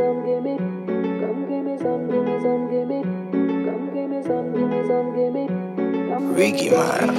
some, give me. Come give me some, give me some, give me. Come give me some, give me some, give me. Ricky Miles.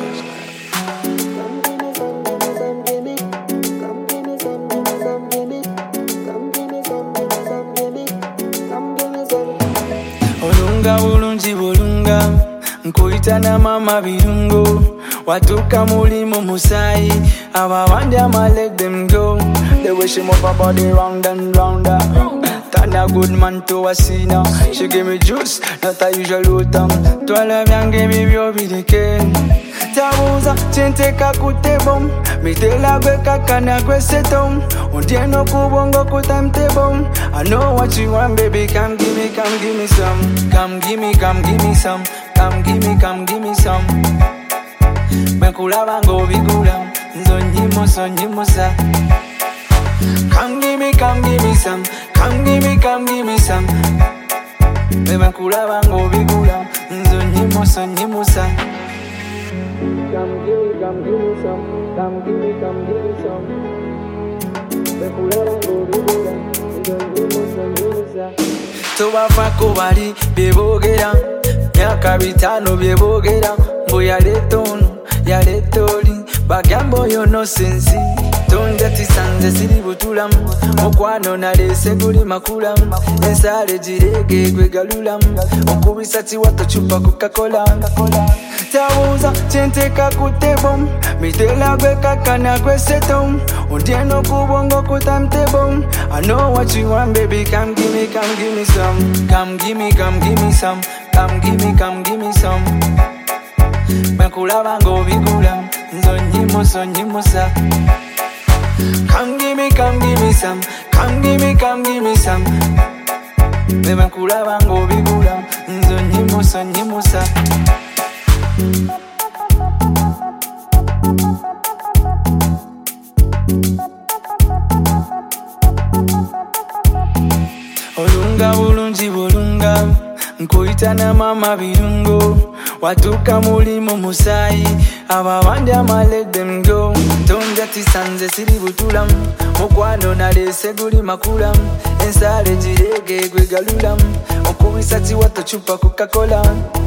Come give me some, give me some, give me. Come give me some, give me some, give me. Come give me some, give me some, give me. Come give me some. Olunga bulungi bulunga nkuitana mama birungo watuka mulimo musai abawandi I'ma let them go. The way she move her body round and round turn a good man to a sinner. She give me juice, not a usual utam. Twala byange bibyo bireke tabuza chenteka kutebom mitela gweka kana kwesetom undieno kubongo kutamtebom. I know what you want, baby, come give me some. Come give me some. Come give me some. Mekulaba ngo bigula nzonyimo sa. Come give me some. Come give me some. Mekulaba ngo bigula nzonyimo sa. Come give me some. Come give me some. Mekulaba ngo bigula nzonyimo sa. Tubafa kubali bebogera myaka bitano byebogera mbu yaletoli bagambo yono sensi tonda tisanze siri butulamu mukwano nalese guli makulamu ensale jirege gwegalulamu okubisa tiwato chupa kukakola tabuza chenteka kutebom mitela gwekakana kwesetom undieno kubongo kutamtebom. I know what you want, baby, come give me some. Come give me some. Come give me some. Mekulaba ngo bigula nzonyimo sa. Come give me some. Come give me some. Mekulaba ngo bigula nzonyimo sa. Olunga bulungi bulunga nkuitana mama birungo watuka mulimo musai abawandi I'ma let them go. Tonda tisanze siri butulamu mukwano nalese guli makulamu ensale jirege gwegalulamu okubisa tiwato chupa kukakola.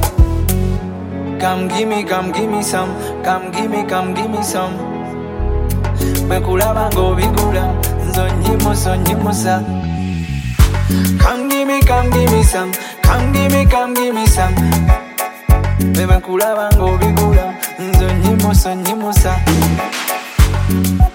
Come give me some. Come give me some. Mekulaba ngo bigula nzonyimo sa. Come give me some. Come give me some. Mekulaba ngo bigula nzonyimo sa.